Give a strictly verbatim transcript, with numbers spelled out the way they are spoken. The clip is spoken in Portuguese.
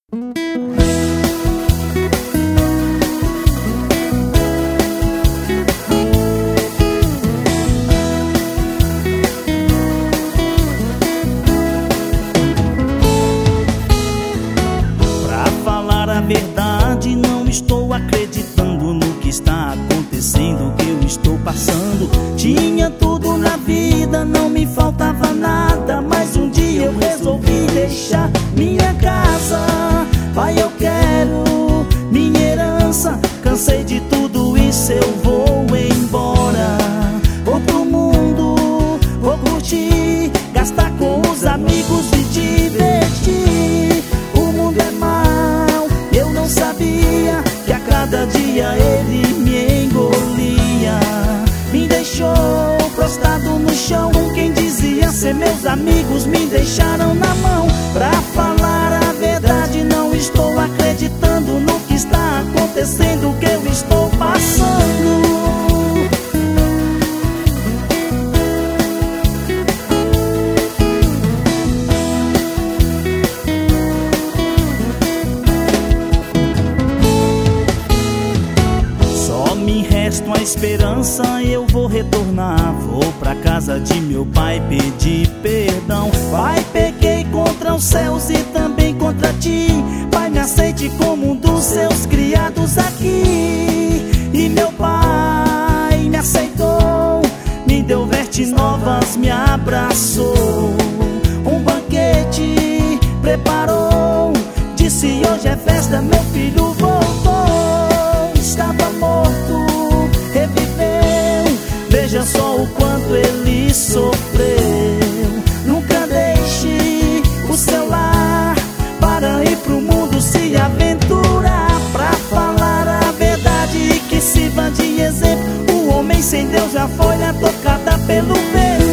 Pra falar a verdade, não estou acreditando no que está acontecendo, o que eu estou passando. Tinha tudo na vida, não me faltava nada, mas um dia eu resolvi deixar minha casa. Pai, eu quero minha herança, cansei de tudo isso, eu vou embora. Vou pro mundo, vou curtir, gastar com os amigos e divertir. O mundo é mau, eu não sabia que a cada dia ele me engolia. Me deixou prostrado no chão, quem dizia ser meus amigos me deixaram na mão. Pra falar a verdade, não estou acreditando no que está acontecendo, o que eu estou passando. Só me resta uma esperança, eu vou retornar. Vou pra casa de meu pai pedir perdão. Pai, pequei contra os céus e também contra ti. Pai, me aceite como um dos seus criados aqui. E meu pai me aceitou, me deu vestes novas, me abraçou. Um banquete preparou, disse hoje é festa, meu filho voltou. Estava morto, reviveu, veja só o quanto ele sofreu. Nunca deixe o seu lar para ir pro mundo se aventurar. Pra falar a verdade, que sirva de exemplo, o homem sem Deus já foi na tocada pelo vento.